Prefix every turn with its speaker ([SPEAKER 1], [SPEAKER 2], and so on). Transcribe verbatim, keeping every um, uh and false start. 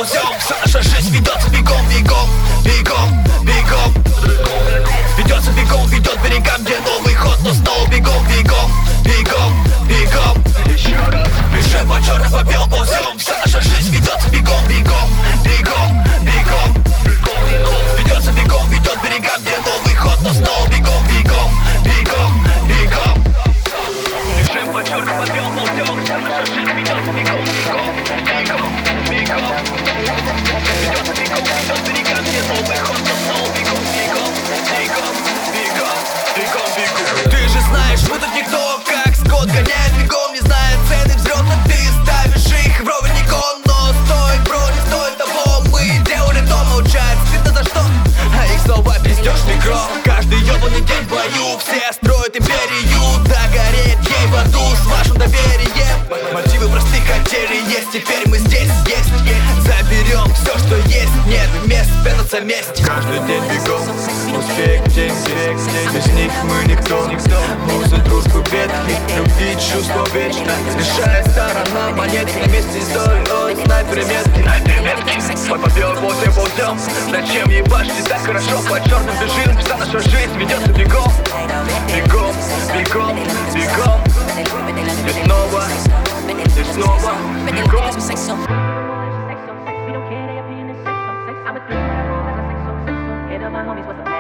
[SPEAKER 1] ползем. Вся наша жизнь ведется бегом, бегом, бегом, бегом. Ведется бегом, ведет к берегам, где новый ход. Но снова бегом, бегом, бегом, бегом. Еще раз. Бежим по черным, по белым ползем. Вся наша жизнь ведется бегом, бегом, бегом, бегом. Ведется бегом, ведет к берегам, где новый ход. Но снова бегом, бегом, бегом, бегом. Бежим по черным, по белым ползем. Вся наша жизнь ведется бегом, бегом, бегом, бегом. Ведется бегом, ведет к берегам, где новый ход. Но снова бегом, бегом, бегом, бегом, бегом, бегом. Ты же знаешь, мы тут никто, как скот гоняет бегом, не зная цены взлета. Ты ставишь их в ровень икон, но стоит, бро, не стоит того. Мы делали то, молчать, стыдно за что, а их снова пиздёшь микро. Каждый ёбаный день в бою, все строят империю. Догореть ей в аду с вашим доверием. Мотивы простых хотели есть, теперь мы здесь, есть, есть. Заберем все, что есть, нет мест спрятаться вместе.
[SPEAKER 2] Каждый день бегом, успех, деньги, без них мы никто. Музы, дружбы, ветки, любви, чувство вечно. Решает сторона монет, на месте истории, снайперы метки. По по белым ползем, ползем. Зачем ебашить так хорошо, по черным бежим. Вся наша жизнь ведется бегом, бегом, бегом, бегом. И снова, и снова бегом.
[SPEAKER 3] My homies was